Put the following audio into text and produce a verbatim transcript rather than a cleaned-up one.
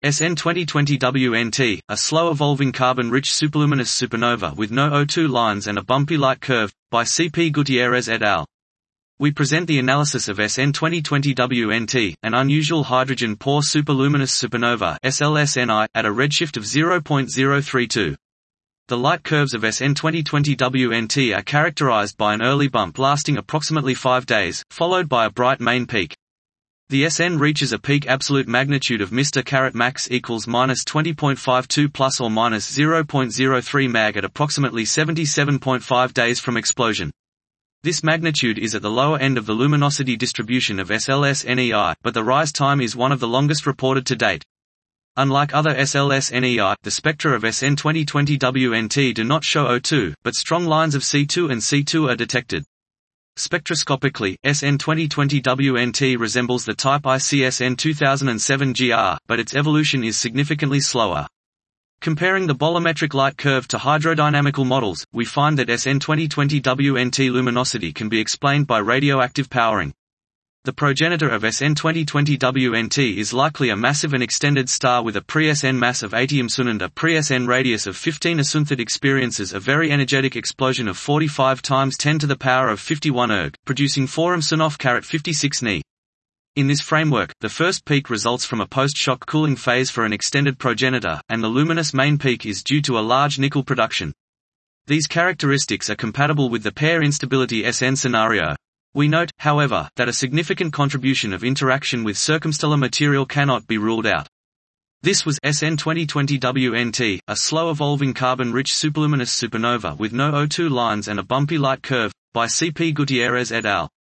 S N twenty twenty W N T, a slow-evolving carbon-rich superluminous supernova with no O two lines and a bumpy light curve, by C P Gutierrez et al. We present the analysis of S N twenty twenty W N T, an unusual hydrogen-poor superluminous supernova S L S N I, at a redshift of zero point zero three two. The light curves of S N twenty twenty W N T are characterized by an early bump lasting approximately five days, followed by a bright main peak. The S N reaches a peak absolute magnitude of Mister caret max equals minus twenty point five two plus or minus zero point zero three mag at approximately seventy-seven point five days from explosion. This magnitude is at the lower end of the luminosity distribution of S L S N E I, but the rise time is one of the longest reported to date. Unlike other S L S N E I, the spectra of S N twenty twenty W N T do not show O two, but strong lines of C two and C two are detected. Spectroscopically, S N twenty twenty W N T resembles the type I C S N two thousand seven G R, but its evolution is significantly slower. Comparing the bolometric light curve to hydrodynamical models, we find that S N twenty twenty W N T luminosity can be explained by radioactive powering. The progenitor of S N twenty twenty W N T is likely a massive and extended star with a pre-S N mass of eighty M S U and a pre-S N radius of fifteen A S U that experiences a very energetic explosion of forty-five times ten to the power of fifty-one erg, producing four M S U caret fifty-six N E. In this framework, the first peak results from a post-shock cooling phase for an extended progenitor, and the luminous main peak is due to a large nickel production. These characteristics are compatible with the pair instability S N scenario. We note, however, that a significant contribution of interaction with circumstellar material cannot be ruled out. This was S N twenty twenty W N T, a slow-evolving carbon-rich superluminous supernova with no O two lines and a bumpy light curve, by C P Gutierrez et al.